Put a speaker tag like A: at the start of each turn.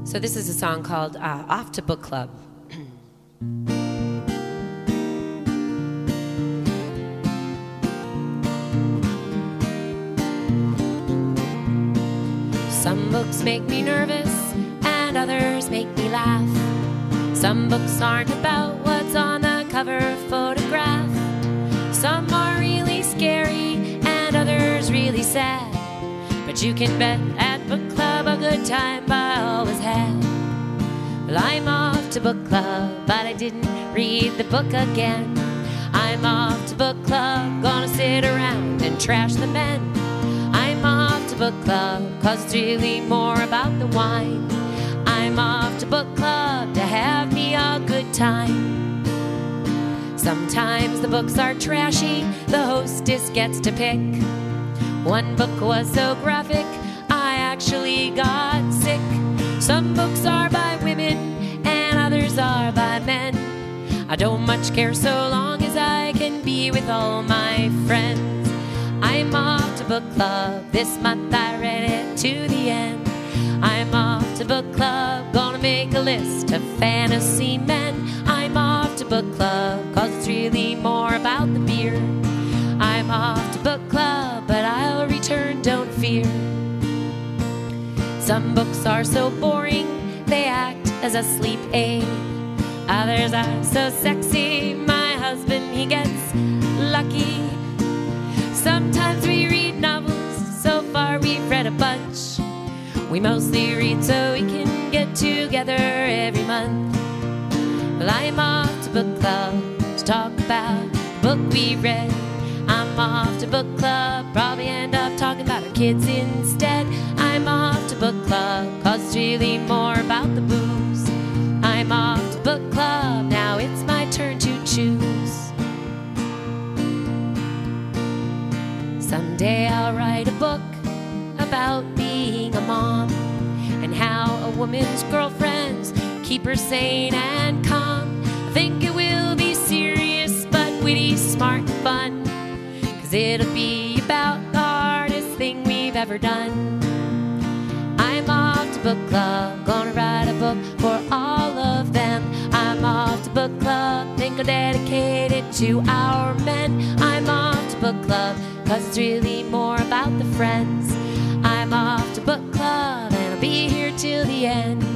A: So this is a song called Off to Book Club. Some books make me nervous and others make me laugh. Some books aren't about what's on the cover photograph. Some are really scary and others really sad. But you can bet at book club a good time I always had. Well, I'm off to book club, but I didn't read the book again. I'm off to book club, gonna sit around and trash the men. I'm off to book club, cause it's really more about the wine. I'm off to book club to have me a good time. Sometimes the books are trashy, the hostess gets to pick. One book was so graphic, I actually got sick. Some books are by women and others are by men. I don't much care so long as I can be with all my friends. I'm off to book club, this month I read it to the end. I'm off to book club, gonna make a list of fantasy men. I'm off to book club, cause it's really more about the beer. I'm off to book club, but I'll return, don't fear. Some books are so boring, they act as a sleep aid. Others are so sexy, my husband, he gets lucky. Sometimes we read novels, so far we've read a bunch. We mostly read so we can get together every month. Well, I'm off to book club to talk about the book we read. I'm off to book club, probably end up talking about our kids instead. I'm off to book club, cause it's really more about the booze. I'm off to book club, now it's my turn to choose. Someday I'll write a book about being a mom and how a woman's girlfriends keep her sane and calm. I think it will be serious but witty, smart, and fun, 'cause it'll be about the hardest thing we've ever done. I'm off to book club, gonna write a book for all of them. I'm off to book club, think I'll dedicate it to our men. I'm off to book club, 'cause it's really more about the friends. I'm off to book club, and I'll be here till the end.